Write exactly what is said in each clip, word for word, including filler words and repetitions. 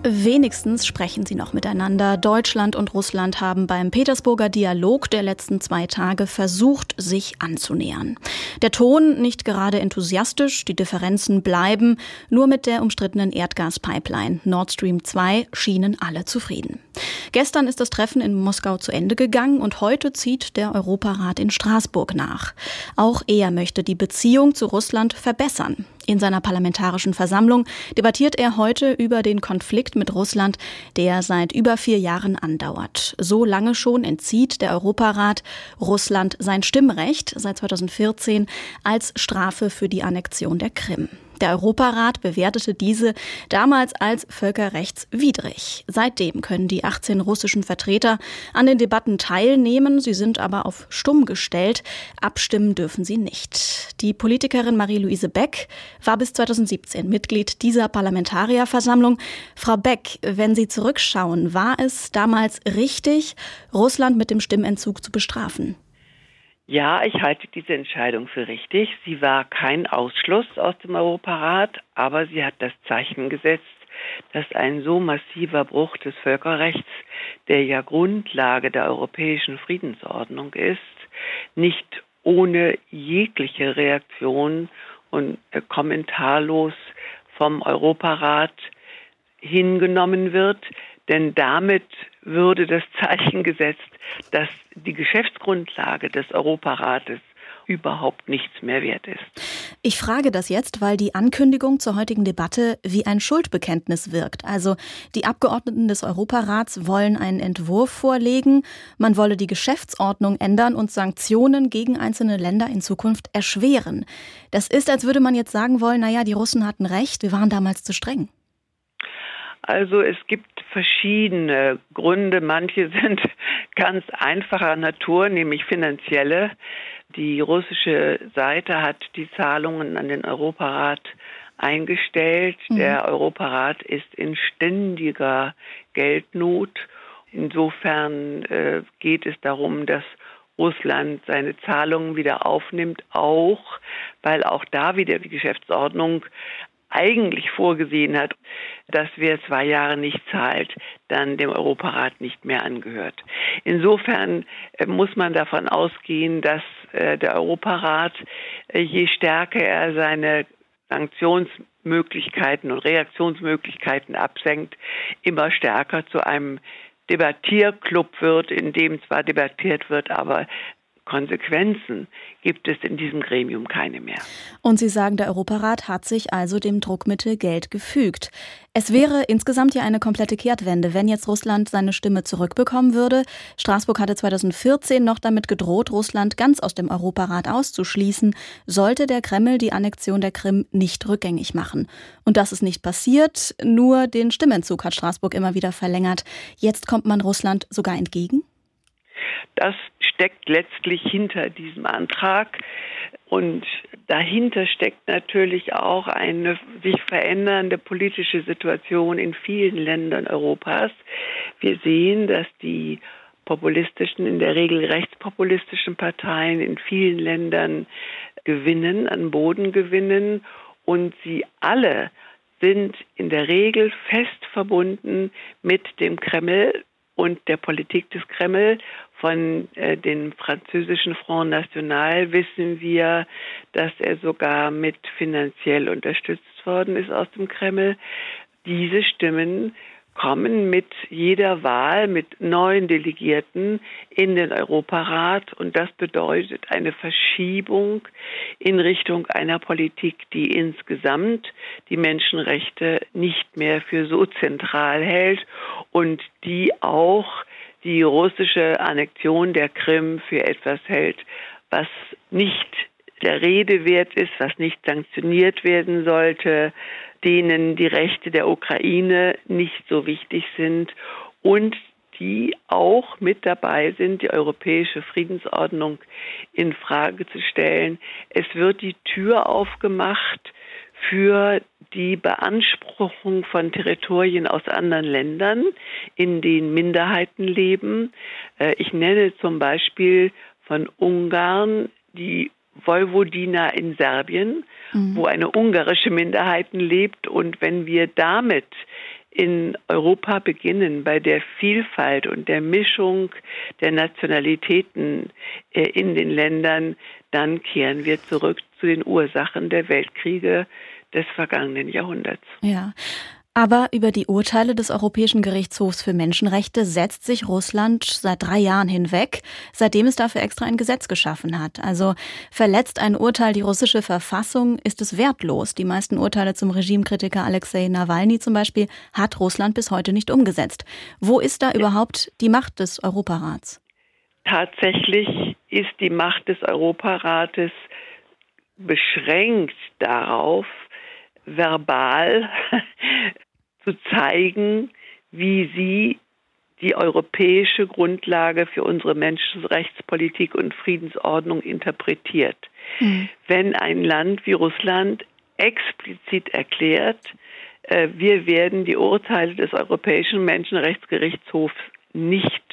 Wenigstens sprechen sie noch miteinander. Deutschland und Russland haben beim Petersburger Dialog der letzten zwei Tage versucht, sich anzunähern. Der Ton nicht gerade enthusiastisch, die Differenzen bleiben. Nur mit der umstrittenen Erdgaspipeline Nord Stream zwei schienen alle zufrieden. Gestern ist das Treffen in Moskau zu Ende gegangen und heute zieht der Europarat in Straßburg nach. Auch er möchte die Beziehung zu Russland verbessern. In seiner parlamentarischen Versammlung debattiert er heute über den Konflikt mit Russland, der seit über vier Jahren andauert. So lange schon entzieht der Europarat Russland sein Stimmrecht seit zweitausendvierzehn als Strafe für die Annexion der Krim. Der Europarat bewertete diese damals als völkerrechtswidrig. Seitdem können die achtzehn russischen Vertreter an den Debatten teilnehmen. Sie sind aber auf stumm gestellt. Abstimmen dürfen sie nicht. Die Politikerin Marie-Louise Beck war bis zweitausendsiebzehn Mitglied dieser Parlamentarierversammlung. Frau Beck, wenn Sie zurückschauen, war es damals richtig, Russland mit dem Stimmentzug zu bestrafen? Ja, ich halte diese Entscheidung für richtig. Sie war kein Ausschluss aus dem Europarat, aber sie hat das Zeichen gesetzt, dass ein so massiver Bruch des Völkerrechts, der ja Grundlage der europäischen Friedensordnung ist, nicht ohne jegliche Reaktion und äh, kommentarlos vom Europarat hingenommen wird. Denn damit würde das Zeichen gesetzt, dass die Geschäftsgrundlage des Europarates überhaupt nichts mehr wert ist. Ich frage das jetzt, weil die Ankündigung zur heutigen Debatte wie ein Schuldbekenntnis wirkt. Also die Abgeordneten des Europarats wollen einen Entwurf vorlegen, man wolle die Geschäftsordnung ändern und Sanktionen gegen einzelne Länder in Zukunft erschweren. Das ist, als würde man jetzt sagen wollen, naja, die Russen hatten recht, wir waren damals zu streng. Also es gibt verschiedene Gründe. Manche sind ganz einfacher Natur, nämlich finanzielle. Die russische Seite hat die Zahlungen an den Europarat eingestellt. Mhm. Der Europarat ist in ständiger Geldnot. Insofern äh, geht es darum, dass Russland seine Zahlungen wieder aufnimmt, auch weil auch da wieder die Geschäftsordnung eigentlich vorgesehen hat, dass wer zwei Jahre nicht zahlt, dann dem Europarat nicht mehr angehört. Insofern äh, muss man davon ausgehen, dass äh, der Europarat, äh, je stärker er seine Sanktionsmöglichkeiten und Reaktionsmöglichkeiten absenkt, immer stärker zu einem Debattierclub wird, in dem zwar debattiert wird, aber Konsequenzen gibt es in diesem Gremium keine mehr. Und Sie sagen, der Europarat hat sich also dem Druckmittel Geld gefügt. Es wäre insgesamt ja eine komplette Kehrtwende, wenn jetzt Russland seine Stimme zurückbekommen würde. Straßburg hatte zweitausendvierzehn noch damit gedroht, Russland ganz aus dem Europarat auszuschließen, sollte der Kreml die Annexion der Krim nicht rückgängig machen. Und das ist nicht passiert, nur den Stimmentzug hat Straßburg immer wieder verlängert. Jetzt kommt man Russland sogar entgegen? Das steckt letztlich hinter diesem Antrag und dahinter steckt natürlich auch eine sich verändernde politische Situation in vielen Ländern Europas. Wir sehen, dass die populistischen, in der Regel rechtspopulistischen Parteien in vielen Ländern gewinnen, an Boden gewinnen und sie alle sind in der Regel fest verbunden mit dem Kreml und der Politik des Kreml. Von äh, dem französischen Front National wissen wir, dass er sogar mit finanziell unterstützt worden ist aus dem Kreml. Diese Stimmen kommen mit jeder Wahl, mit neuen Delegierten in den Europarat und das bedeutet eine Verschiebung in Richtung einer Politik, die insgesamt die Menschenrechte nicht mehr für so zentral hält und die auch die russische Annexion der Krim für etwas hält, was nicht der Rede wert ist, was nicht sanktioniert werden sollte, denen die Rechte der Ukraine nicht so wichtig sind und die auch mit dabei sind, die europäische Friedensordnung in Frage zu stellen. Es wird die Tür aufgemacht für die Beanspruchung von Territorien aus anderen Ländern, in denen Minderheiten leben. Ich nenne zum Beispiel von Ungarn die Vojvodina in Serbien, mhm. wo eine ungarische Minderheit lebt. Und wenn wir damit in Europa beginnen, bei der Vielfalt und der Mischung der Nationalitäten in den Ländern, dann kehren wir zurück zu den Ursachen der Weltkriege des vergangenen Jahrhunderts. Ja. Aber über die Urteile des Europäischen Gerichtshofs für Menschenrechte setzt sich Russland seit drei Jahren hinweg, seitdem es dafür extra ein Gesetz geschaffen hat. Also verletzt ein Urteil die russische Verfassung, ist es wertlos. Die meisten Urteile zum Regimekritiker Alexei Nawalny zum Beispiel hat Russland bis heute nicht umgesetzt. Wo ist da überhaupt die Macht des Europarats? Tatsächlich ist die Macht des Europarates beschränkt darauf, verbal zu zeigen, wie sie die europäische Grundlage für unsere Menschenrechtspolitik und Friedensordnung interpretiert. Mhm. Wenn ein Land wie Russland explizit erklärt, äh, wir werden die Urteile des Europäischen Menschenrechtsgerichtshofs nicht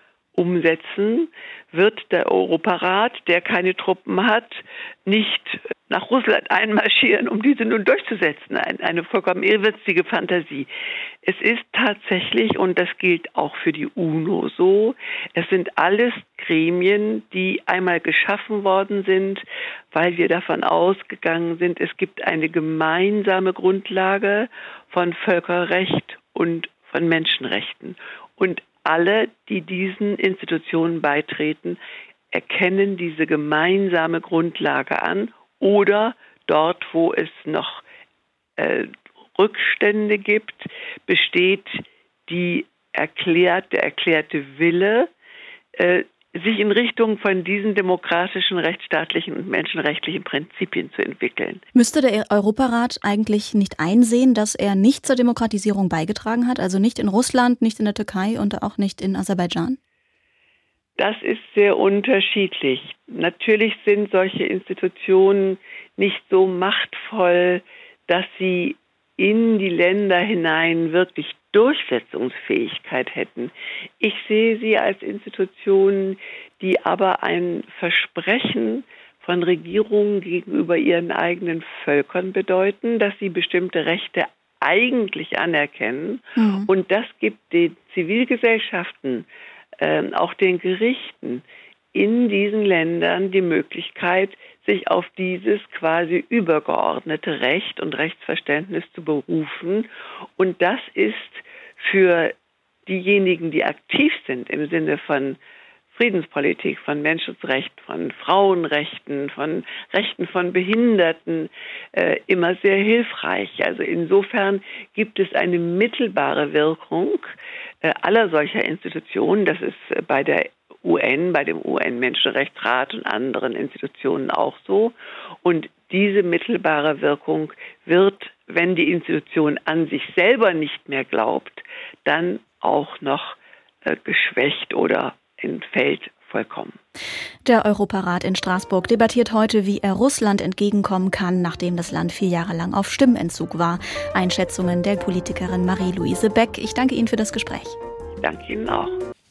umsetzen, wird der Europarat, der keine Truppen hat, nicht nach Russland einmarschieren, um diese nun durchzusetzen. Eine vollkommen irrwitzige Fantasie. Es ist tatsächlich, und das gilt auch für die UNO so, es sind alles Gremien, die einmal geschaffen worden sind, weil wir davon ausgegangen sind, es gibt eine gemeinsame Grundlage von Völkerrecht und von Menschenrechten. Und alle, die diesen Institutionen beitreten, erkennen diese gemeinsame Grundlage an oder dort, wo es noch äh, Rückstände gibt, besteht die erklärt, der erklärte Wille, äh, sich in Richtung von diesen demokratischen, rechtsstaatlichen und menschenrechtlichen Prinzipien zu entwickeln. Müsste der Europarat eigentlich nicht einsehen, dass er nicht zur Demokratisierung beigetragen hat? Also nicht in Russland, nicht in der Türkei und auch nicht in Aserbaidschan? Das ist sehr unterschiedlich. Natürlich sind solche Institutionen nicht so machtvoll, dass sie in die Länder hinein wirklich Durchsetzungsfähigkeit hätten. Ich sehe sie als Institutionen, die aber ein Versprechen von Regierungen gegenüber ihren eigenen Völkern bedeuten, dass sie bestimmte Rechte eigentlich anerkennen. Mhm. Und das gibt den Zivilgesellschaften, äh, auch den Gerichten in diesen Ländern die Möglichkeit, sich auf dieses quasi übergeordnete Recht und Rechtsverständnis zu berufen. Und das ist für diejenigen, die aktiv sind im Sinne von Friedenspolitik, von Menschenrecht, von Frauenrechten, von Rechten von Behinderten, äh, immer sehr hilfreich. Also insofern gibt es eine mittelbare Wirkung äh, aller solcher Institutionen. Das ist äh, bei der U N, bei dem U N-Menschenrechtsrat und anderen Institutionen auch so. Und diese mittelbare Wirkung wird, wenn die Institution an sich selber nicht mehr glaubt, dann auch noch äh, geschwächt oder entfällt vollkommen. Der Europarat in Straßburg debattiert heute, wie er Russland entgegenkommen kann, nachdem das Land vier Jahre lang auf Stimmentzug war. Einschätzungen der Politikerin Marie-Louise Beck. Ich danke Ihnen für das Gespräch. Ich danke Ihnen auch.